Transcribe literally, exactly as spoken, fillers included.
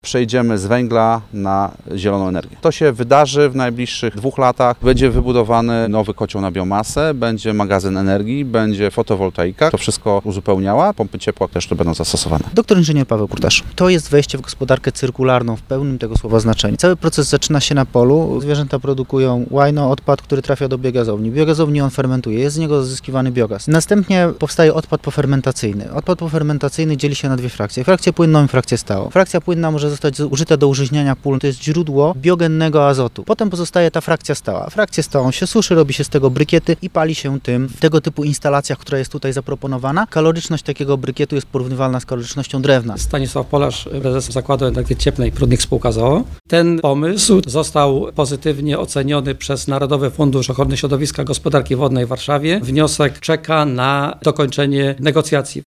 przejdziemy z węgla na zieloną energię. To się wydarzy w najbliższych dwóch latach. Będzie wybudowany nowy kocioł na biomasę, będzie magazyn energii, będzie fotowoltaika. To wszystko uzupełniała. Pompy ciepła też tu będą zastosowane. Doktor inżynier Paweł Kurtasz. To jest wejście w gospodarkę cyrkularną w pełnym tego słowa znaczeniu. Cały proces zaczyna się na polu. Zwierzęta produkują łajno, odpad, który trafia do biogazowni. W biogazowni on fermentuje, jest z niego zyskiwany biogaz. Następnie powstaje odpad pofermentacyjny. Odpad pofermentacyjny dzieli się na dwie frakcje. Frakcję płynną i frakcję stałą. Frakcja płynna może zostać użyta do użyźniania pól. To jest źródło biogennego azotu. Potem pozostaje ta frakcja stała. Frakcję stałą się suszy, robi się z tego brykiety i pali się tym w tego typu instalacjach, która jest tutaj zaproponowana. Kaloryczność takiego brykietu jest porównywalna z kalorycznością drewna. Stanisław Polarz, prezes Zakładu Energii Cieplnej Prudnik Spółka z o o. Ten pomysł został pozytywnie oceniony przez Narodowy Fundusz Ochrony Środowiska Gospodarki Wodnej w Warszawie. Wniosek czeka na dokończenie negocjacji.